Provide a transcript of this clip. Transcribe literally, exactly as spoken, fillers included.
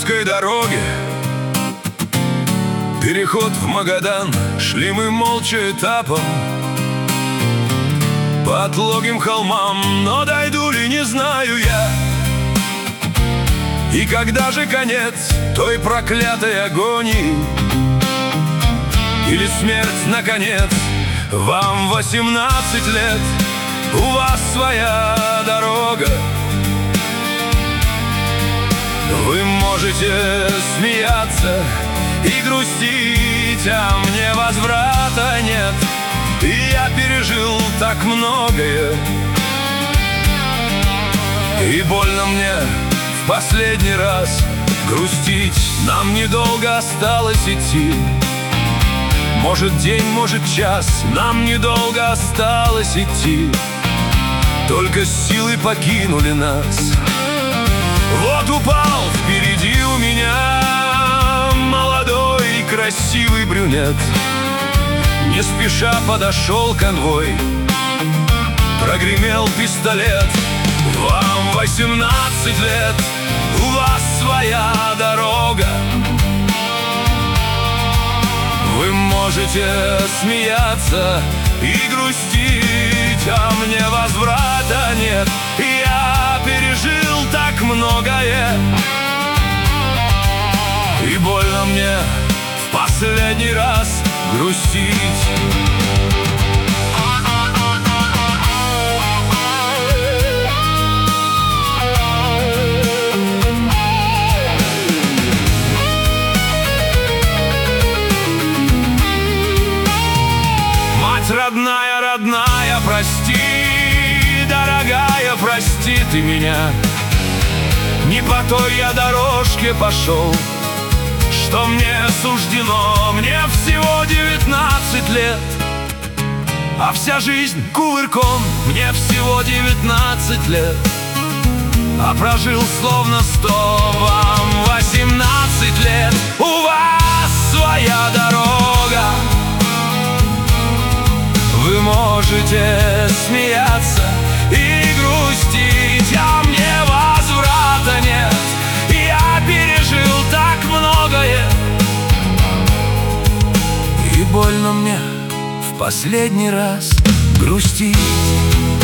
узкой дороге, переход в Магадан, шли мы молча этапом по отлогим холмам, но дойду ли, не знаю я. И когда же конец той проклятой агонии? Или смерть, наконец? Вам восемнадцать лет, у вас своя дорога. Вы можете смеяться и грустить, а мне возврата нет. И я пережил так многое, и больно мне в последний раз грустить. Нам недолго осталось идти, может день, может час. Нам недолго осталось идти, только силы покинули нас. Вот упал впереди у меня молодой и красивый брюнет. Не спеша подошел конвой, прогремел пистолет. Вам восемнадцать лет, у вас своя дорога. Вы можете смеяться и грустить, а мне возврата нет. Я пережил так многое, и больно мне в последний раз грустить. Мать родная, родная, прости, дорогая, прости ты меня. Не по той я дорожке пошел, что мне суждено. Мне всего девятнадцать лет, а вся жизнь кувырком. Мне всего девятнадцать лет, а прожил словно сто. Вам восемнадцать лет, у вас своя дорога. Вы можете смеяться и грустить, а мне возврата нет. Я пережил так многое, и больно мне в последний раз грустить.